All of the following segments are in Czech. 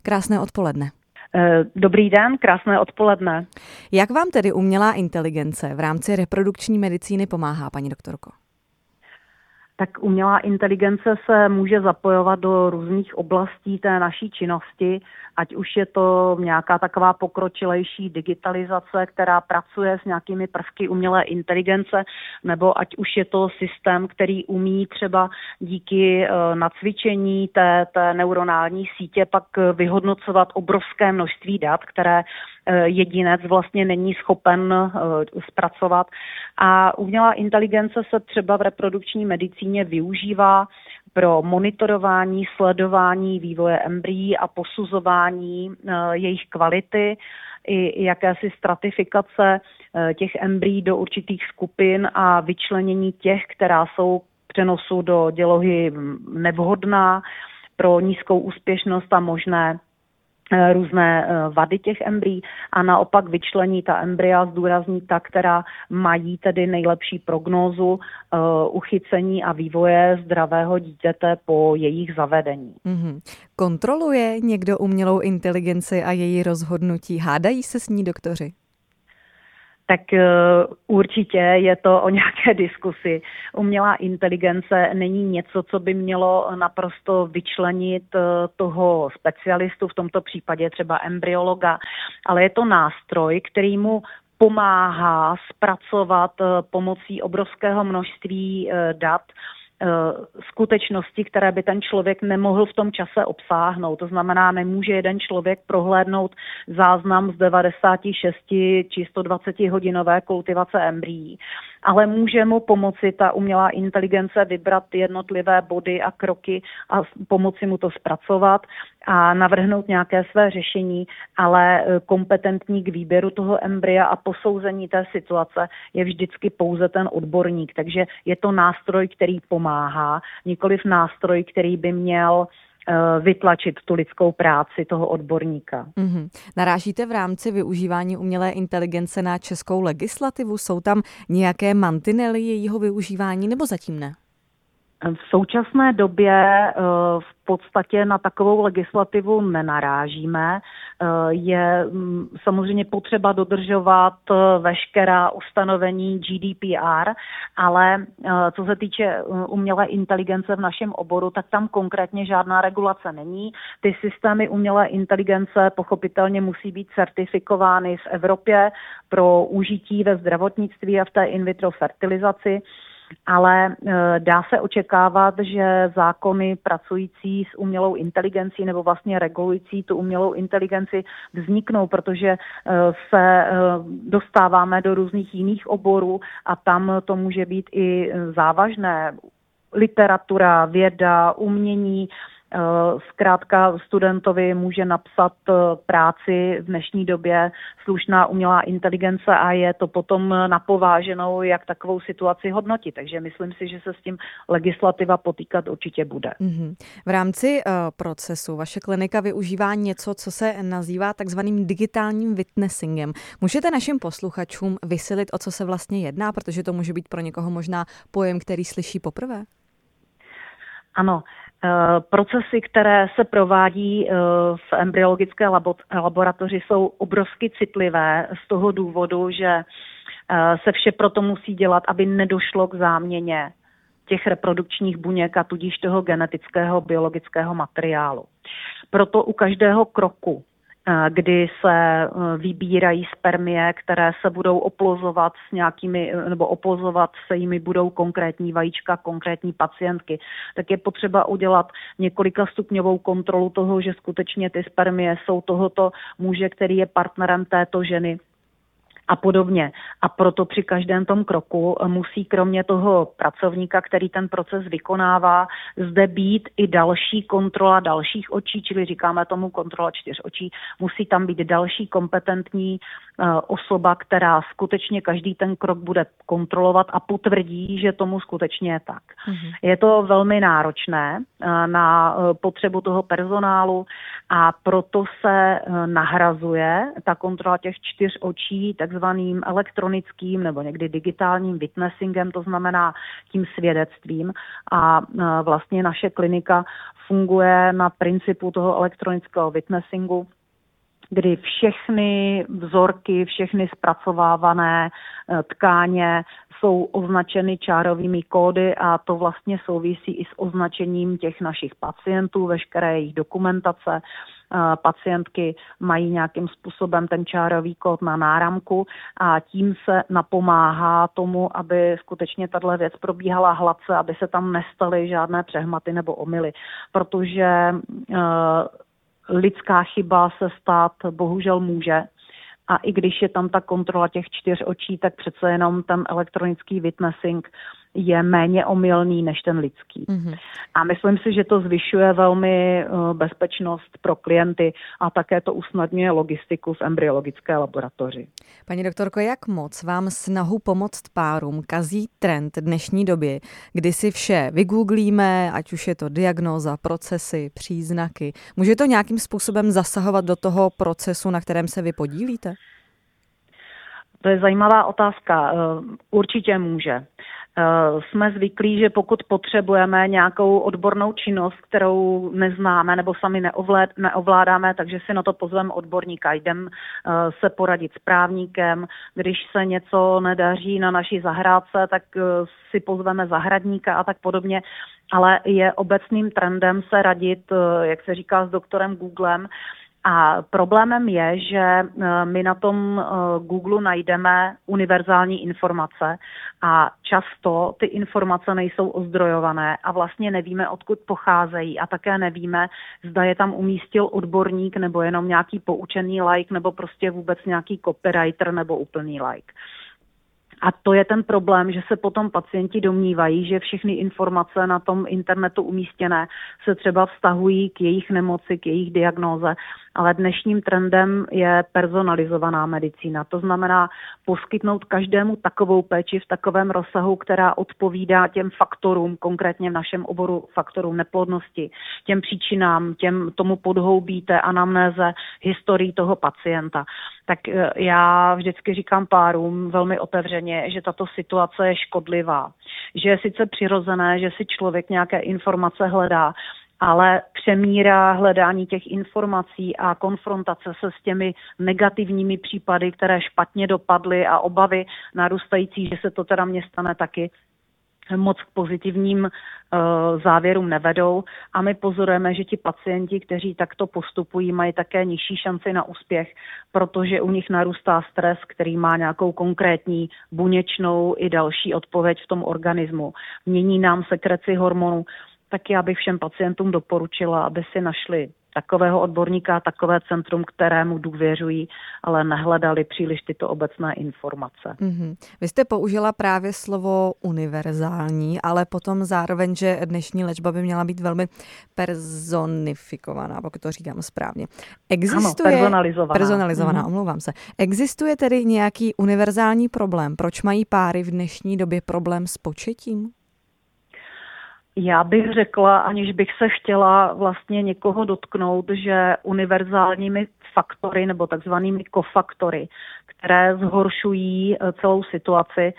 Krásné odpoledne. Dobrý den, krásné odpoledne. Jak vám tedy umělá inteligence v rámci reprodukční medicíny pomáhá, paní doktorko? Tak umělá inteligence se může zapojovat do různých oblastí té naší činnosti, ať už je to nějaká taková pokročilejší digitalizace, která pracuje s nějakými prvky umělé inteligence, nebo ať už je to systém, který umí třeba díky nacvičení té neuronální sítě pak vyhodnocovat obrovské množství dat, které jedinec vlastně není schopen zpracovat. A umělá inteligence se třeba v reprodukční medicíně využívá pro monitorování, sledování vývoje embryí a posuzování jejich kvality i jakési stratifikace těch embryí do určitých skupin a vyčlenění těch, která jsou k přenosu do dělohy nevhodná pro nízkou úspěšnost a možné různé vady těch embryí a naopak vyčlení ta embrya, zdůrazní ta, která mají tedy nejlepší prognózu uchycení a vývoje zdravého dítěte po jejich zavedení. Kontroluje někdo umělou inteligenci a její rozhodnutí? Hádají se s ní doktoři? Tak určitě je to o nějaké diskusi. Umělá inteligence není něco, co by mělo naprosto vyčlenit toho specialistu, v tomto případě třeba embryologa, ale je to nástroj, který mu pomáhá zpracovat pomocí obrovského množství dat skutečnosti, které by ten člověk nemohl v tom čase obsáhnout. To znamená, nemůže jeden člověk prohlédnout záznam z 96 či 120 hodinové kultivace embryí, ale může mu pomoci ta umělá inteligence vybrat jednotlivé body a kroky a pomoci mu to zpracovat a navrhnout nějaké své řešení, ale kompetentní k výběru toho embrya a posouzení té situace je vždycky pouze ten odborník. Takže je to nástroj, který pomáhá, nikoliv nástroj, který by měl vytlačit tu lidskou práci toho odborníka. Narážíte v rámci využívání umělé inteligence na českou legislativu? Jsou tam nějaké mantinely jejího využívání nebo zatím ne? V současné době v podstatě na takovou legislativu nenarážíme. Je samozřejmě potřeba dodržovat veškerá ustanovení GDPR, ale co se týče umělé inteligence v našem oboru, tak tam konkrétně žádná regulace není. Ty systémy umělé inteligence pochopitelně musí být certifikovány v Evropě pro užití ve zdravotnictví a v té in vitro fertilizaci. Ale dá se očekávat, že zákony pracující s umělou inteligencí nebo vlastně regulující tu umělou inteligenci vzniknou, protože se dostáváme do různých jiných oborů a tam to může být i závažné. Literatura, věda, umění. Zkrátka studentovi může napsat práci v dnešní době slušná umělá inteligence a je to potom napováženou, jak takovou situaci hodnotit. Takže myslím si, že se s tím legislativa potýkat určitě bude. V rámci procesu vaše klinika využívá něco, co se nazývá takzvaným digitálním witnessingem. Můžete našim posluchačům vysvětlit, o co se vlastně jedná, protože to může být pro někoho možná pojem, který slyší poprvé? Ano. Procesy, které se provádí v embryologické laboratoři, jsou obrovsky citlivé z toho důvodu, že se vše proto musí dělat, aby nedošlo k záměně těch reprodukčních buněk a tudíž toho genetického biologického materiálu. Proto u každého kroku, kdy se vybírají spermie, které se budou oplozovat s nějakými, nebo oplozovat se jimi budou konkrétní vajíčka, konkrétní pacientky, tak je potřeba udělat několikastupňovou kontrolu toho, že skutečně ty spermie jsou tohoto muže, který je partnerem této ženy a podobně. A proto při každém tom kroku musí kromě toho pracovníka, který ten proces vykonává, zde být i další kontrola dalších očí, čili říkáme tomu kontrola 4 očí. Musí tam být další kompetentní osoba, která skutečně každý ten krok bude kontrolovat a potvrdí, že tomu skutečně je tak. Je to velmi náročné na potřebu toho personálu a proto se nahrazuje ta kontrola těch 4 očí takzvaným elektronickým nebo někdy digitálním witnessingem, to znamená tím svědectvím. A vlastně naše klinika funguje na principu toho elektronického witnessingu, kdy všechny vzorky, všechny zpracovávané tkáně jsou označeny čárovými kódy a to vlastně souvisí i s označením těch našich pacientů, veškeré jejich dokumentace. Pacientky mají nějakým způsobem ten čárový kód na náramku a tím se napomáhá tomu, aby skutečně tato věc probíhala hladce, aby se tam nestaly žádné přehmaty nebo omyly, protože lidská chyba se stát bohužel může. A i když je tam ta kontrola těch 4 očí, tak přece jenom ten elektronický witnessing je méně omylný než ten lidský. Mm-hmm. A myslím si, že to zvyšuje velmi bezpečnost pro klienty a také to usnadňuje logistiku v embryologické laboratoři. Paní doktorko, jak moc vám snahu pomoct párům kazí trend dnešní doby, kdy si vše vygooglíme, ať už je to diagnóza, procesy, příznaky. Může to nějakým způsobem zasahovat do toho procesu, na kterém se vy podílíte? To je zajímavá otázka. Určitě může. Jsme zvyklí, že pokud potřebujeme nějakou odbornou činnost, kterou neznáme nebo sami neovládáme, takže si na to pozveme odborníka. Jdem se poradit s právníkem, když se něco nedaří na naší zahrádce, tak si pozveme zahradníka a tak podobně. Ale je obecným trendem se radit, jak se říká, s doktorem Googlem. A problémem je, že my na tom Google najdeme univerzální informace a často ty informace nejsou ozdrojované a vlastně nevíme, odkud pocházejí a také nevíme, zda je tam umístil odborník nebo jenom nějaký poučený laik nebo prostě vůbec nějaký copywriter nebo úplný laik. A to je ten problém, že se potom pacienti domnívají, že všechny informace na tom internetu umístěné se třeba vztahují k jejich nemoci, k jejich diagnóze, ale dnešním trendem je personalizovaná medicína. To znamená poskytnout každému takovou péči v takovém rozsahu, která odpovídá těm faktorům, konkrétně v našem oboru faktorům neplodnosti, těm příčinám, tomu podhoubí té anamnéze, historii toho pacienta. Tak já vždycky říkám párům velmi otevřeně, že tato situace je škodlivá. Že je sice přirozené, že si člověk nějaké informace hledá, ale přemíra hledání těch informací a konfrontace se s těmi negativními případy, které špatně dopadly a obavy narůstající, že se to teda mně stane taky, moc k pozitivním závěrům nevedou a my pozorujeme, že ti pacienti, kteří takto postupují, mají také nižší šanci na úspěch, protože u nich narůstá stres, který má nějakou konkrétní buněčnou i další odpověď v tom organismu. Mění nám sekreci hormonů, tak já bych všem pacientům doporučila, aby si našli takového odborníka, takové centrum, kterému důvěřují, ale nehledali příliš tyto obecné informace. Mm-hmm. Vy jste použila právě slovo univerzální, ale potom zároveň, že dnešní léčba by měla být velmi personifikovaná, pokud to říkám správně. Ano, personalizovaná. Omlouvám se. Existuje tedy nějaký univerzální problém? Proč mají páry v dnešní době problém s početím? Já bych řekla, aniž bych se chtěla vlastně někoho dotknout, že univerzálními faktory nebo takzvanými kofaktory, které zhoršují celou situaci,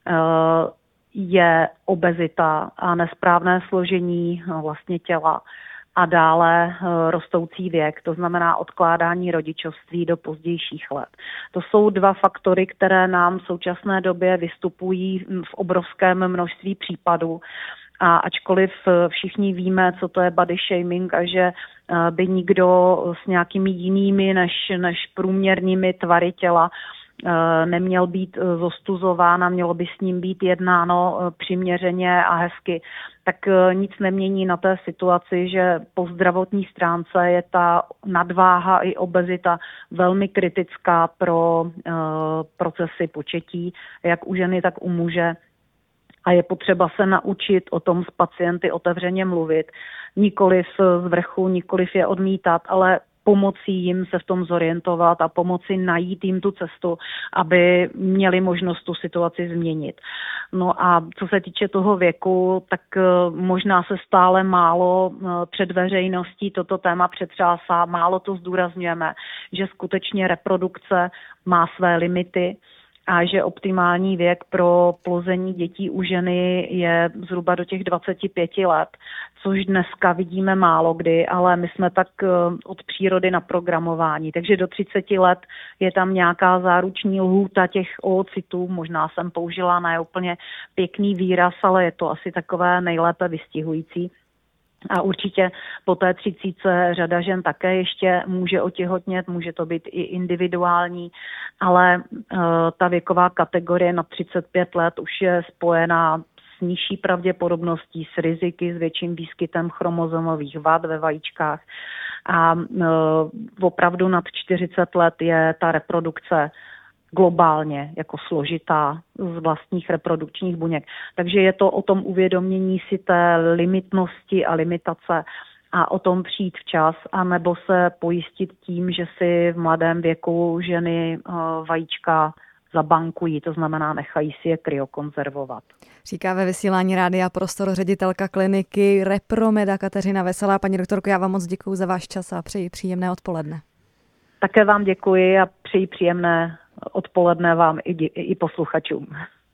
je obezita a nesprávné složení vlastně těla a dále rostoucí věk, to znamená odkládání rodičovství do pozdějších let. To jsou 2 faktory, které nám v současné době vystupují v obrovském množství případů. A ačkoliv všichni víme, co to je body shaming a že by nikdo s nějakými jinými než průměrnými tvary těla neměl být zostuzován a mělo by s ním být jednáno přiměřeně a hezky, tak nic nemění na té situaci, že po zdravotní stránce je ta nadváha i obezita velmi kritická pro procesy početí, jak u ženy, tak u muže. A je potřeba se naučit o tom s pacienty otevřeně mluvit, nikoliv z vrchu, nikoliv je odmítat, ale pomoci jim se v tom zorientovat a pomoci najít jim tu cestu, aby měli možnost tu situaci změnit. No a co se týče toho věku, tak možná se stále málo před veřejností toto téma přetřásá, málo to zdůrazňujeme, že skutečně reprodukce má své limity a že optimální věk pro plození dětí u ženy je zhruba do těch 25 let, což dneska vidíme málo kdy, ale my jsme tak od přírody naprogramováni. Takže do 30 let je tam nějaká záruční lhůta těch oocytů, možná jsem použila ne úplně pěkný výraz, ale je to asi takové nejlépe vystihující. A určitě po té 30 řada žen také ještě může otěhotnět, může to být i individuální, ale ta věková kategorie na 35 let už je spojená s nižší pravděpodobností, s riziky, s větším výskytem chromozomových vad ve vajíčkách. A opravdu nad 40 let je ta reprodukce globálně jako složitá z vlastních reprodukčních buněk. Takže je to o tom uvědomění si té limitnosti a limitace a o tom přijít včas, anebo se pojistit tím, že si v mladém věku ženy vajíčka zabankují, to znamená nechají si je kryokonzervovat. Říká ve vysílání Rádia Prostor ředitelka kliniky Repromeda Kateřina Veselá. Paní doktorko, já vám moc děkuji za váš čas a přeji příjemné odpoledne. Také vám děkuji a přeji příjemné odpoledne vám i posluchačům.